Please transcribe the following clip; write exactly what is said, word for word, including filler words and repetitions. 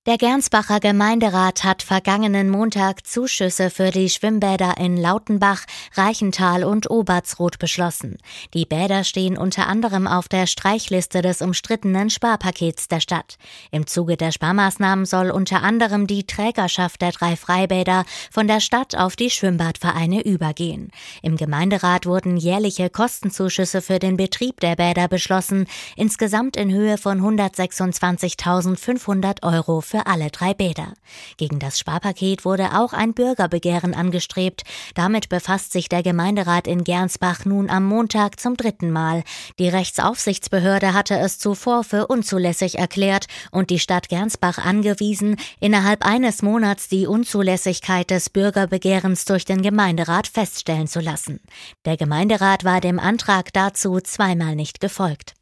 Der Gernsbacher Gemeinderat hat vergangenen Montag Zuschüsse für die Schwimmbäder in Lautenbach, Reichental und Obertsroth beschlossen. Die Bäder stehen unter anderem auf der Streichliste des umstrittenen Sparpakets der Stadt. Im Zuge der Sparmaßnahmen soll unter anderem die Trägerschaft der drei Freibäder von der Stadt auf die Schwimmbadvereine übergehen. Im Gemeinderat wurden jährliche Kostenzuschüsse für den Betrieb der Bäder beschlossen, insgesamt in Höhe von hundertsechsundzwanzigtausendfünfhundert Euro für alle drei Bäder. Gegen das Sparpaket wurde auch ein Bürgerbegehren angestrebt. Damit befasst sich der Gemeinderat in Gernsbach nun am Montag zum dritten Mal. Die Rechtsaufsichtsbehörde hatte es zuvor für unzulässig erklärt und die Stadt Gernsbach angewiesen, innerhalb eines Monats die Unzulässigkeit des Bürgerbegehrens durch den Gemeinderat feststellen zu lassen. Der Gemeinderat war dem Antrag dazu zweimal nicht gefolgt.